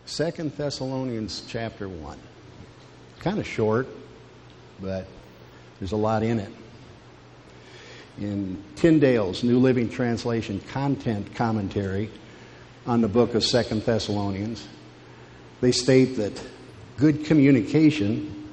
2 Thessalonians chapter 1. Kind of short, but there's a lot in it. In Tyndale's New Living Translation content commentary on the book of 2 Thessalonians, they state that good communication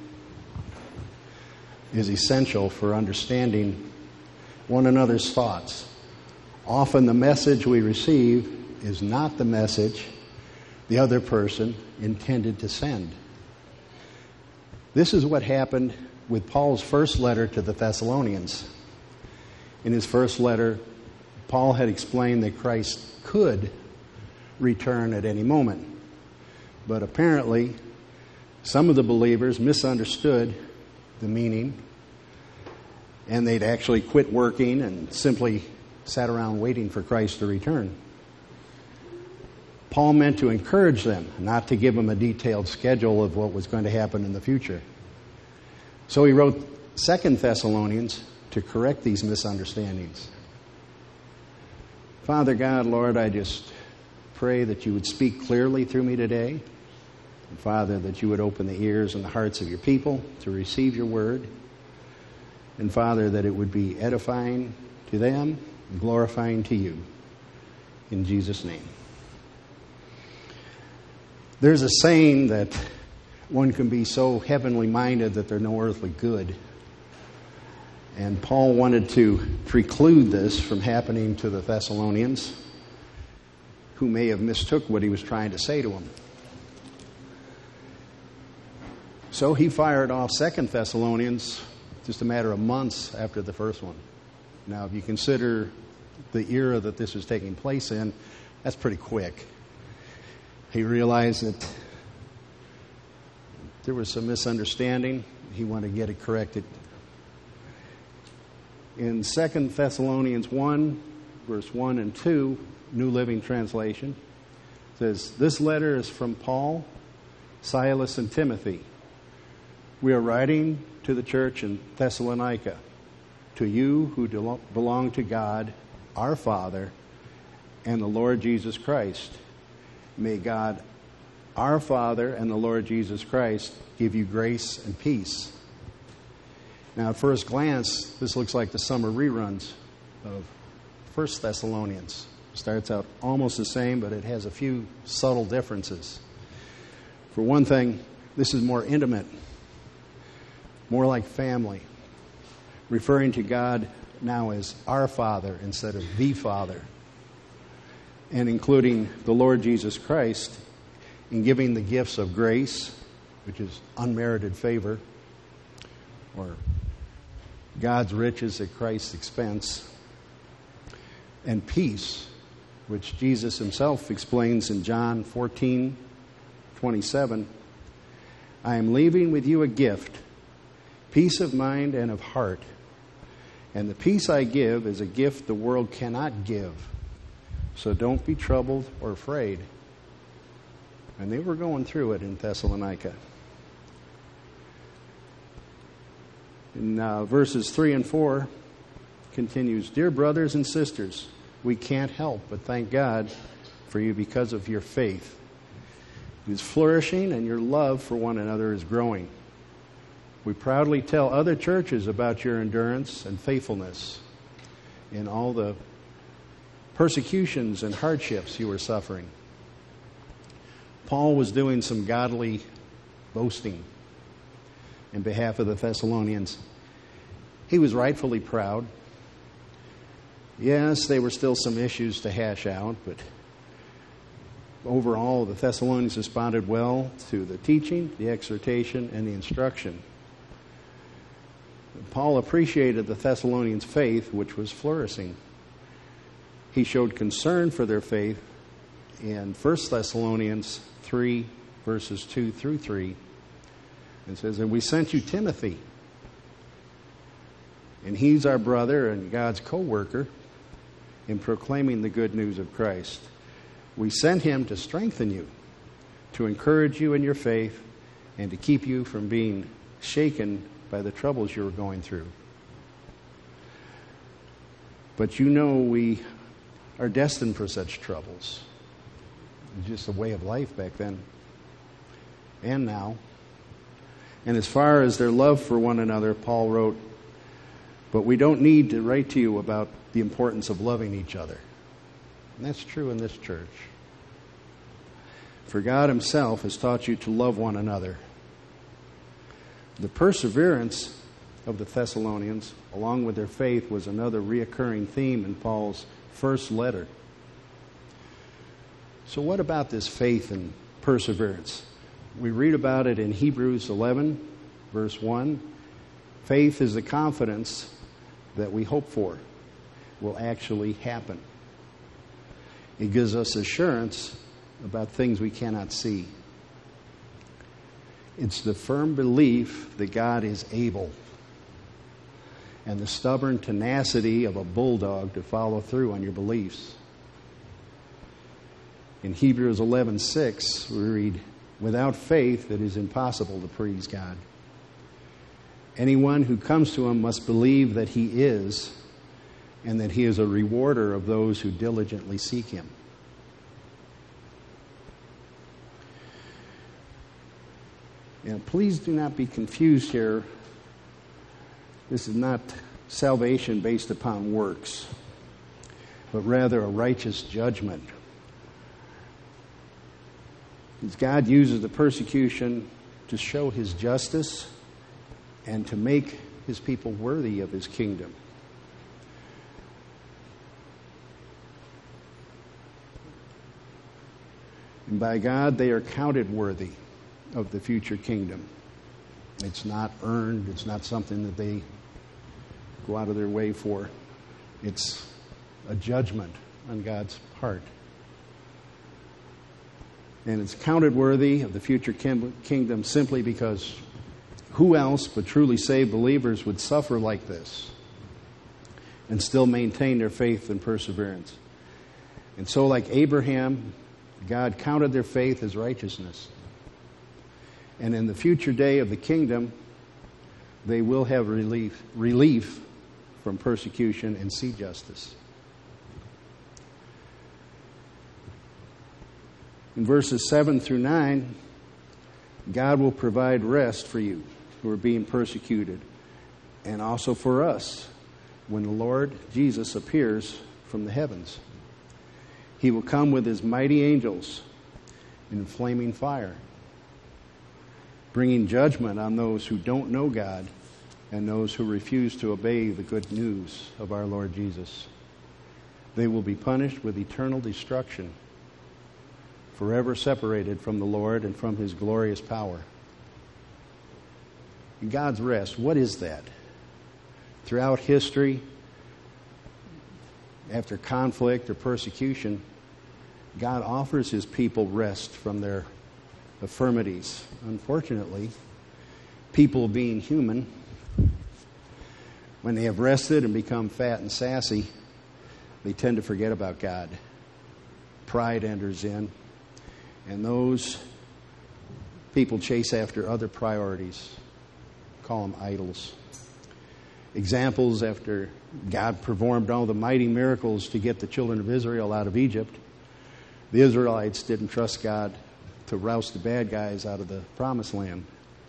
is essential for understanding one another's thoughts. Often the message we receive is not the message the other person intended to send. This is what happened with Paul's first letter to the Thessalonians. In his first letter, Paul had explained that Christ could return at any moment. But apparently, some of the believers misunderstood the meaning, and they'd actually quit working and simply sat around waiting for Christ to return. Paul meant to encourage them, not to give them a detailed schedule of what was going to happen in the future. So he wrote 2 Thessalonians to correct these misunderstandings. Father God, Lord, I just pray that you would speak clearly through me today. And Father, that you would open the ears and the hearts of your people to receive your word. And Father, that it would be edifying to them and glorifying to you. In Jesus' name. There's a saying that one can be so heavenly minded that they're no earthly good. And Paul wanted to preclude this from happening to the Thessalonians, who may have mistook what he was trying to say to them. So he fired off 2 Thessalonians just a matter of months after the first one. Now, if you consider the era that this was taking place in, that's pretty quick. He realized that there was some misunderstanding. He wanted to get it corrected. In 2 Thessalonians 1, verse 1 and 2, New Living Translation, it says, "This letter is from Paul, Silas, and Timothy. We are writing to the church in Thessalonica, to you who belong to God, our Father, and the Lord Jesus Christ. May God, our Father, and the Lord Jesus Christ give you grace and peace." Now, at first glance, this looks like the summer reruns of 1 Thessalonians. It starts out almost the same, but it has a few subtle differences. For one thing, this is more intimate, more like family, referring to God now as our Father instead of the Father, and including the Lord Jesus Christ in giving the gifts of grace, which is unmerited favor, or God's riches at Christ's expense, and peace, which Jesus himself explains in John 14:27. "I am leaving with you a gift, peace of mind and of heart. And the peace I give is a gift the world cannot give. So don't be troubled or afraid." And they were going through it in Thessalonica. In verses 3 and 4 continues, "Dear brothers and sisters, we can't help but thank God for you because of your faith. It is flourishing and your love for one another is growing. We proudly tell other churches about your endurance and faithfulness in all the persecutions and hardships you were suffering." Paul was doing some godly boasting in behalf of the Thessalonians. He was rightfully proud. Yes, there were still some issues to hash out, but overall, the Thessalonians responded well to the teaching, the exhortation, and the instruction. Paul appreciated the Thessalonians' faith, which was flourishing. He showed concern for their faith in 1 Thessalonians 3, verses 2 through 3. It says, "And we sent you Timothy, and he's our brother and God's co-worker in proclaiming the good news of Christ. We sent him to strengthen you, to encourage you in your faith, and to keep you from being shaken by the troubles you were going through. But you know we are destined for such troubles." It's just a way of life back then. and now. And as far as their love for one another, Paul wrote, "But we don't need to write to you about the importance of loving each other." And that's true in this church. For God himself has taught you to love one another. The perseverance of the Thessalonians, along with their faith, was another reoccurring theme in Paul's first letter. So what about this faith and perseverance? We read about it in Hebrews 11, verse 1. Faith is the confidence that we hope for will actually happen. It gives us assurance about things we cannot see. It's the firm belief that God is able, and the stubborn tenacity of a bulldog to follow through on your beliefs. In Hebrews 11:6, we read, "Without faith it is impossible to please God. Anyone who comes to him must believe that he is, and that he is a rewarder of those who diligently seek him." And please do not be confused here. This is not salvation based upon works, but rather a righteous judgment. As God uses the persecution to show his justice and to make his people worthy of his kingdom. And by God, they are counted worthy of the future kingdom. It's not earned. It's not something that they go out of their way for. It's a judgment on God's part. And it's counted worthy of the future kingdom simply because who else but truly saved believers would suffer like this and still maintain their faith and perseverance? And so, like Abraham, God counted their faith as righteousness. And in the future day of the kingdom, they will have relief from persecution and see justice. In verses 7 through 9, God will provide rest for you who are being persecuted, and also for us when the Lord Jesus appears from the heavens. He will come with his mighty angels in flaming fire, bringing judgment on those who don't know God and those who refuse to obey the good news of our Lord Jesus. They will be punished with eternal destruction, forever separated from the Lord and from his glorious power. God's rest, what is that? Throughout history, after conflict or persecution, God offers his people rest from their infirmities. Unfortunately, people being human, when they have rested and become fat and sassy, they tend to forget about God. Pride enters in, and those people chase after other priorities. Call them idols. Examples after God performed all the mighty miracles to get the children of Israel out of Egypt, the Israelites didn't trust God to roust the bad guys out of the promised land.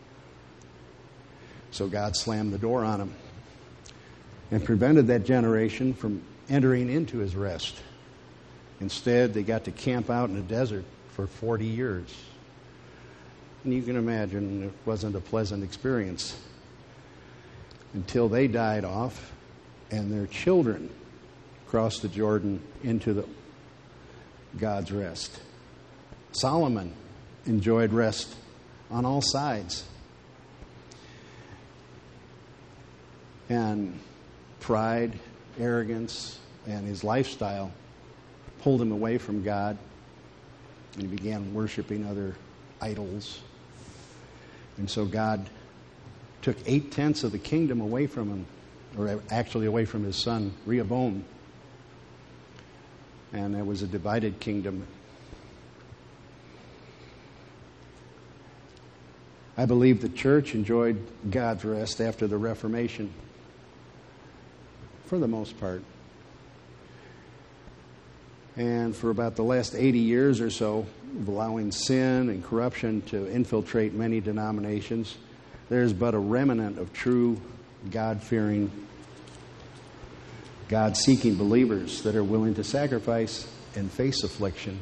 So God slammed the door on them and prevented that generation from entering into his rest. Instead, they got to camp out in the desert for 40 years. And you can imagine it wasn't a pleasant experience until they died off and their children crossed the Jordan into God's rest. Solomon enjoyed rest on all sides. And pride, arrogance, and his lifestyle pulled him away from God, and he began worshiping other idols. And so God took 8/10 of the kingdom away from him, or actually away from his son Rehoboam. And there was a divided kingdom. I believe the church enjoyed God's rest after the Reformation, for the most part. And for about the last 80 years or so, of allowing sin and corruption to infiltrate many denominations, there's but a remnant of true God-fearing, God-seeking believers that are willing to sacrifice and face affliction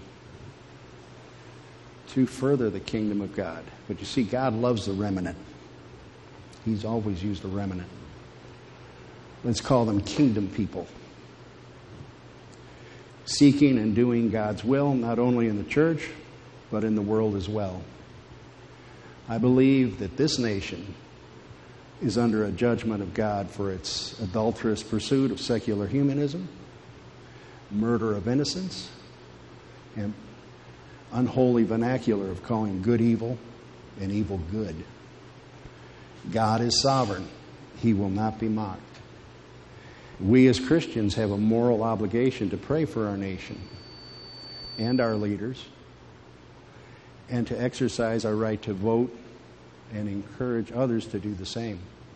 to further the kingdom of God. But you see, God loves the remnant. He's always used the remnant. Let's call them kingdom people. Seeking and doing God's will, not only in the church, but in the world as well. I believe that this nation is under a judgment of God for its adulterous pursuit of secular humanism, murder of innocents, and unholy vernacular of calling good evil and evil good. God is sovereign. He will not be mocked. We as Christians have a moral obligation to pray for our nation and our leaders, and to exercise our right to vote and encourage others to do the same.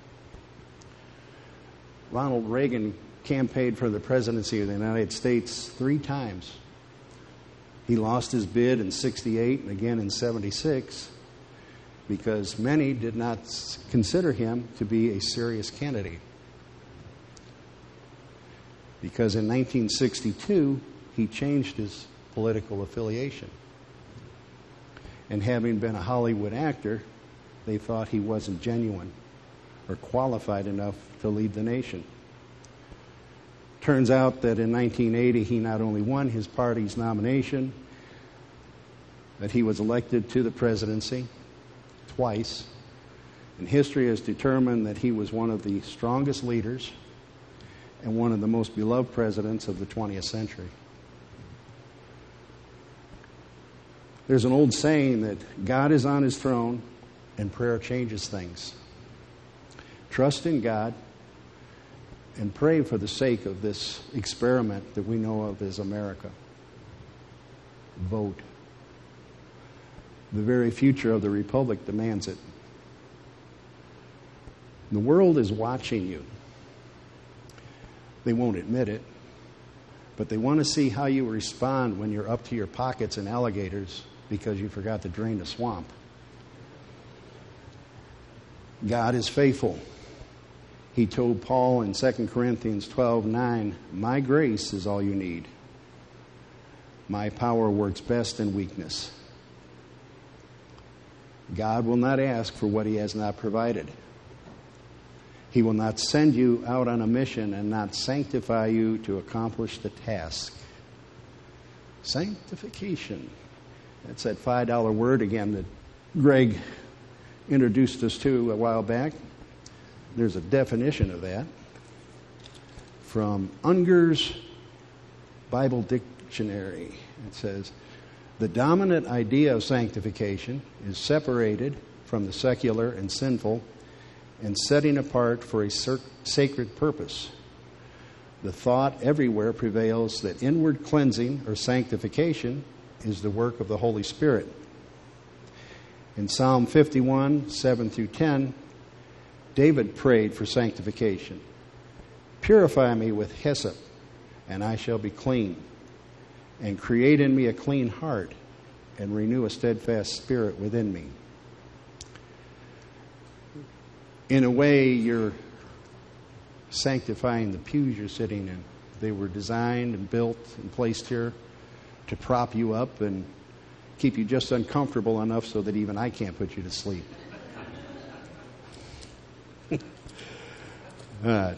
Ronald Reagan campaigned for the presidency of the United States 3 times. He lost his bid in 1968 and again in 1976 because many did not consider him to be a serious candidate. Because in 1962, he changed his political affiliation. And having been a Hollywood actor, they thought he wasn't genuine or qualified enough to lead the nation. Turns out that in 1980, he not only won his party's nomination, but he was elected to the presidency twice. And history has determined that he was one of the strongest leaders and one of the most beloved presidents of the 20th century. There's an old saying that God is on his throne and prayer changes things. Trust in God and pray for the sake of this experiment that we know of as America. Vote. The very future of the Republic demands it. The world is watching you. They won't admit it, but they want to see how you respond when you're up to your pockets in alligators because you forgot to drain the swamp. God is faithful. He told Paul in 2 Corinthians 12:9, "My grace is all you need. My power works best in weakness." God will not ask for what he has not provided. He will not send you out on a mission and not sanctify you to accomplish the task. Sanctification. That's that $5 word again that Greg introduced us to a while back. There's a definition of that from Unger's Bible Dictionary. It says, the dominant idea of sanctification is separated from the secular and sinful and setting apart for a sacred purpose. The thought everywhere prevails that inward cleansing or sanctification is the work of the Holy Spirit. In Psalm 51, 7 through 10, David prayed for sanctification. Purify me with hyssop, and I shall be clean. And create in me a clean heart, and renew a steadfast spirit within me. In a way, you're sanctifying the pews you're sitting in. They were designed and built and placed here to prop you up and keep you just uncomfortable enough so that even I can't put you to sleep. All right.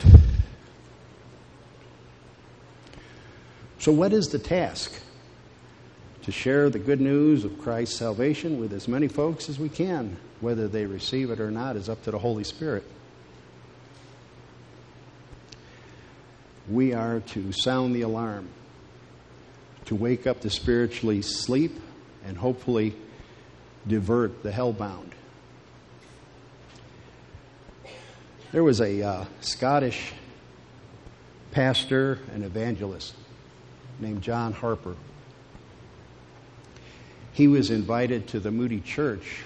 So what is the task? To share the good news of Christ's salvation with as many folks as we can. Whether they receive it or not is up to the Holy Spirit. We are to sound the alarm, to wake up the spiritually asleep, and hopefully divert the hellbound. There was a Scottish pastor and evangelist named John Harper. He was invited to the Moody Church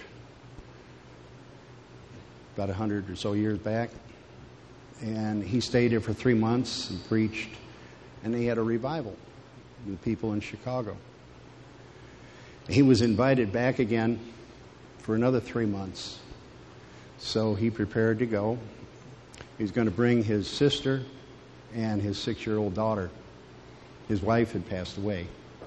about 100 or so years back, and he stayed there for 3 months and preached, and they had a revival. the people in Chicago. He was invited back again for another 3 months. So he prepared to go. He's going to bring his sister and his 6-year-old daughter. His wife had passed away.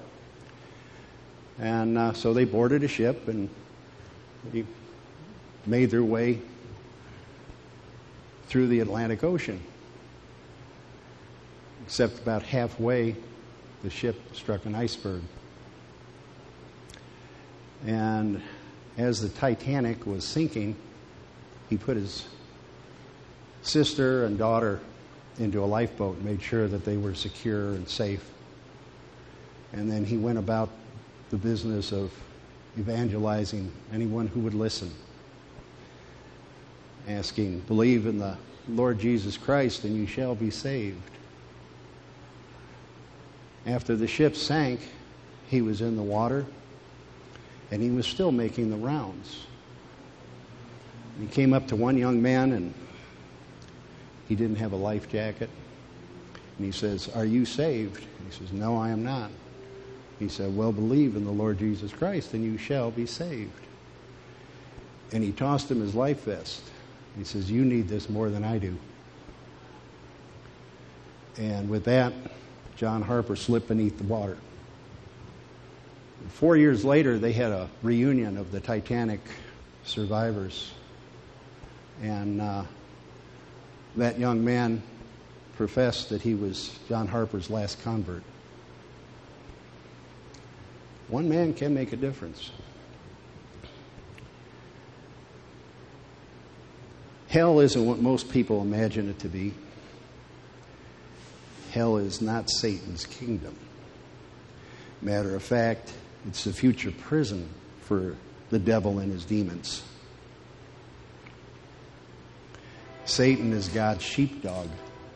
And so they boarded a ship and they made their way through the Atlantic Ocean. Except about halfway, the ship struck an iceberg. And as the Titanic was sinking, he put his sister and daughter into a lifeboat and made sure that they were secure and safe. And then he went about the business of evangelizing anyone who would listen, asking, believe in the Lord Jesus Christ and you shall be saved. After the ship sank, he was in the water and he was still making the rounds. He came up to one young man and he didn't have a life jacket. And he says, "Are you saved?" He says, "No, I am not." He said, "Well, believe in the Lord Jesus Christ and you shall be saved." And he tossed him his life vest. He says, "You need this more than I do." And with that, John Harper slipped beneath the water. 4 years later, they had a reunion of the Titanic survivors. And that young man professed that he was John Harper's last convert. One man can make a difference. Hell isn't what most people imagine it to be. Hell is not Satan's kingdom. Matter of fact, it's the future prison for the devil and his demons. Satan is God's sheepdog.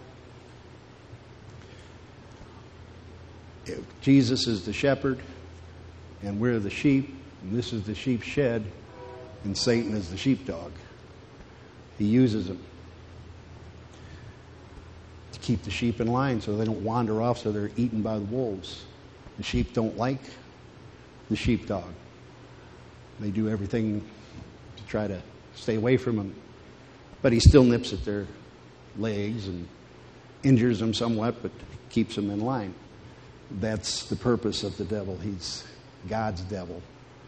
Jesus is the shepherd, and we're the sheep, and this is the sheep shed, and Satan is the sheepdog. He uses them to keep the sheep in line so they don't wander off so they're eaten by the wolves. The sheep don't like the sheepdog. They do everything to try to stay away from him. But he still nips at their legs and injures them somewhat, but keeps them in line. That's the purpose of the devil. He's God's devil.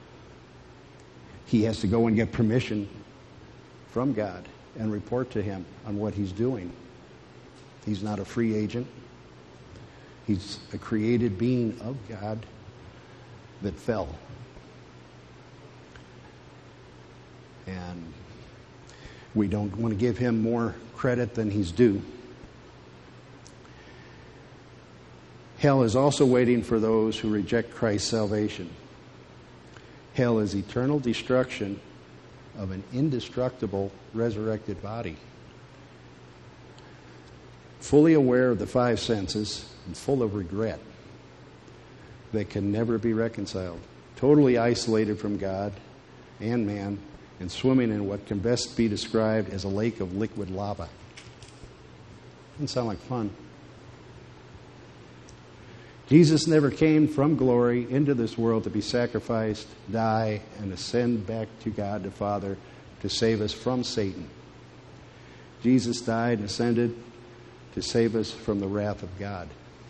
He has to go and get permission from God and report to him on what he's doing. He's not a free agent. He's a created being of God that fell. And we don't want to give him more credit than he's due. Hell is also waiting for those who reject Christ's salvation. Hell is eternal destruction of an indestructible resurrected body. Fully aware of the five senses and full of regret that can never be reconciled. Totally isolated from God and man and swimming in what can best be described as a lake of liquid lava. Doesn't sound like fun. Jesus never came from glory into this world to be sacrificed, die, and ascend back to God the Father to save us from Satan. Jesus died and ascended to save us from the wrath of God.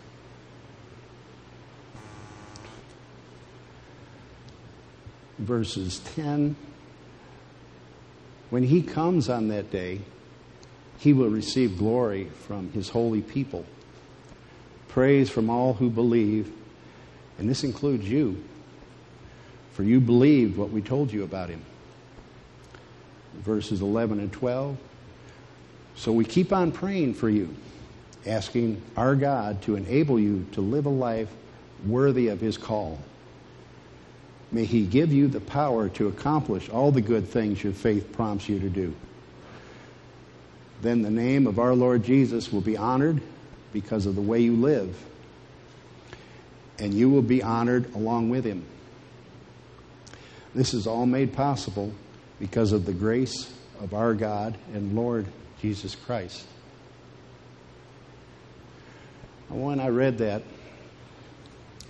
Verses 10, when he comes on that day, he will receive glory from his holy people, praise from all who believe, and this includes you, for you believed what we told you about him. Verses 11 and 12, so we keep on praying for you, asking our God to enable you to live a life worthy of his call. May he give you the power to accomplish all the good things your faith prompts you to do. Then the name of our Lord Jesus will be honored because of the way you live, and you will be honored along with him. This is all made possible because of the grace of our God and Lord Jesus Christ. When I read that,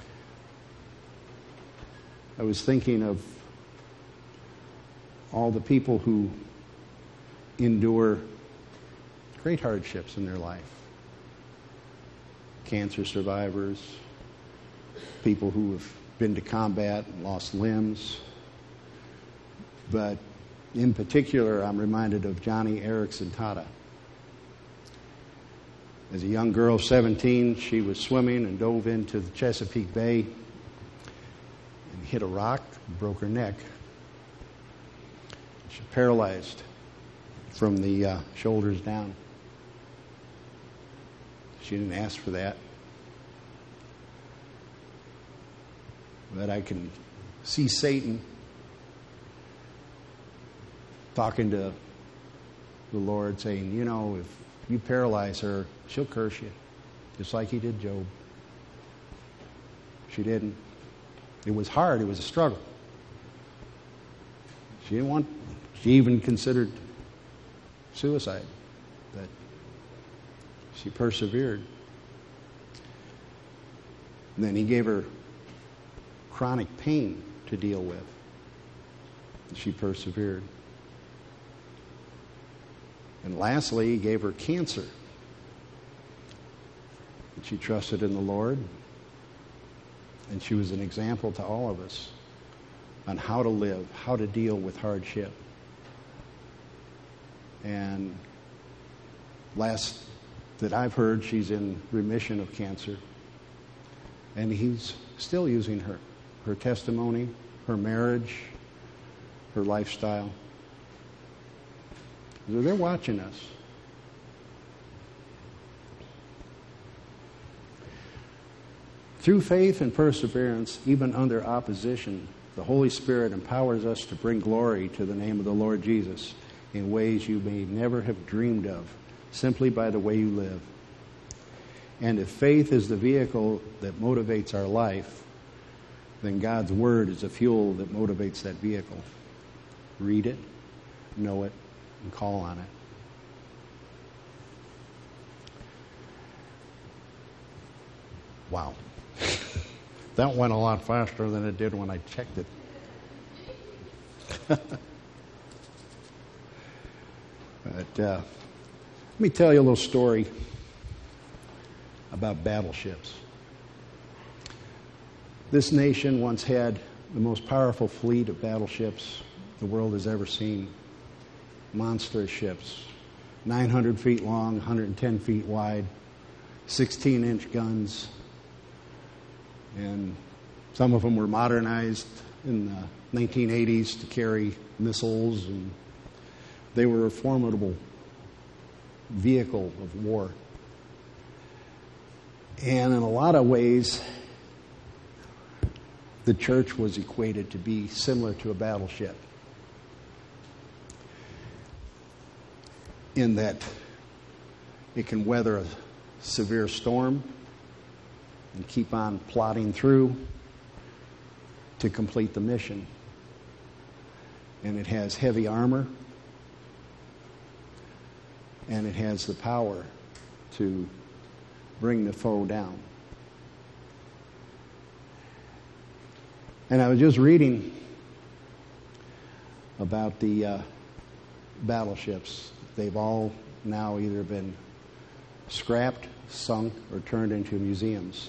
I was thinking of all the people who endure great hardships in their life. Cancer survivors, people who have been to combat and lost limbs. But in particular, I'm reminded of Johnny Erickson Tata. As a young girl, 17, she was swimming and dove into the Chesapeake Bay and hit a rock and broke her neck. She paralyzed from the shoulders down. She didn't ask for that. But I can see Satan talking to the Lord saying, you know, if you paralyze her, she'll curse you, just like he did Job. She didn't. It was hard. It was a struggle. She even considered suicide, but she persevered. And then he gave her chronic pain to deal with. She persevered. And lastly, he gave her cancer. And she trusted in the Lord. And she was an example to all of us on how to live, how to deal with hardship. And last that I've heard, she's in remission of cancer. And he's still using her testimony, her marriage, her lifestyle. So they're watching us. Through faith and perseverance, even under opposition, the Holy Spirit empowers us to bring glory to the name of the Lord Jesus in ways you may never have dreamed of, simply by the way you live. And if faith is the vehicle that motivates our life, then God's Word is the fuel that motivates that vehicle. Read it, know it, and call on it. Wow. That went a lot faster than it did when I checked it. But let me tell you a little story about battleships. This nation once had the most powerful fleet of battleships the world has ever seen. Monster ships, 900 feet long, 110 feet wide, 16-inch guns. And some of them were modernized in the 1980s to carry missiles, and they were a formidable vehicle of war. And in a lot of ways, the church was equated to be similar to a battleship, in that it can weather a severe storm and keep on plodding through to complete the mission. And it has heavy armor, and it has the power to bring the foe down. And I was just reading about the battleships. They've all now either been scrapped, sunk, or turned into museums.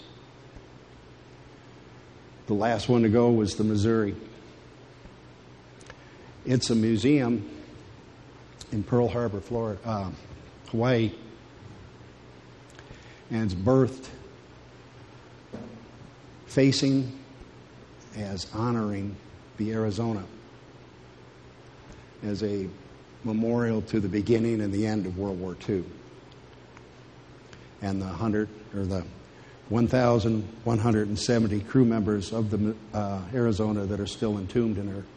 The last one to go was the Missouri. It's a museum in Pearl Harbor, Florida, Hawaii, and it's birthed facing as honoring the Arizona as a memorial to the beginning and the end of World War II. And the 1,170 crew members of the Arizona that are still entombed in her.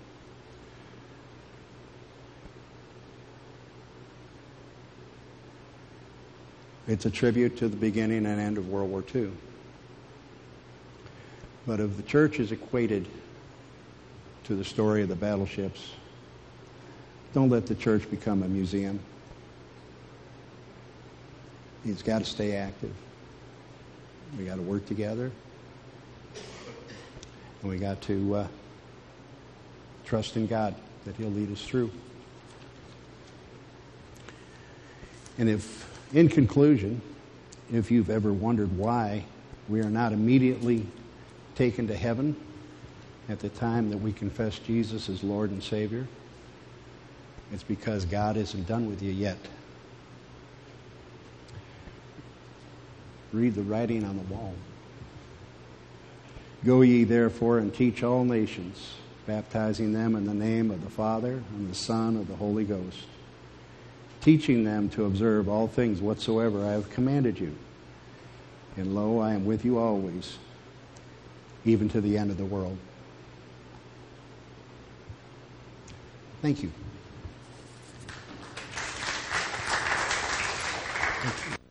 It's a tribute to the beginning and end of World War II. But if the church is equated to the story of the battleships, don't let the church become a museum. It's got to stay active. We got to work together. And we got to trust in God that He'll lead us through. And if, in conclusion, if you've ever wondered why we are not immediately taken to heaven at the time that we confess Jesus as Lord and Savior, it's because God isn't done with you yet. Read the writing on the wall. Go ye therefore and teach all nations, baptizing them in the name of the Father and the Son and the Holy Ghost, teaching them to observe all things whatsoever I have commanded you. And lo, I am with you always, even to the end of the world. Thank you. Thank you.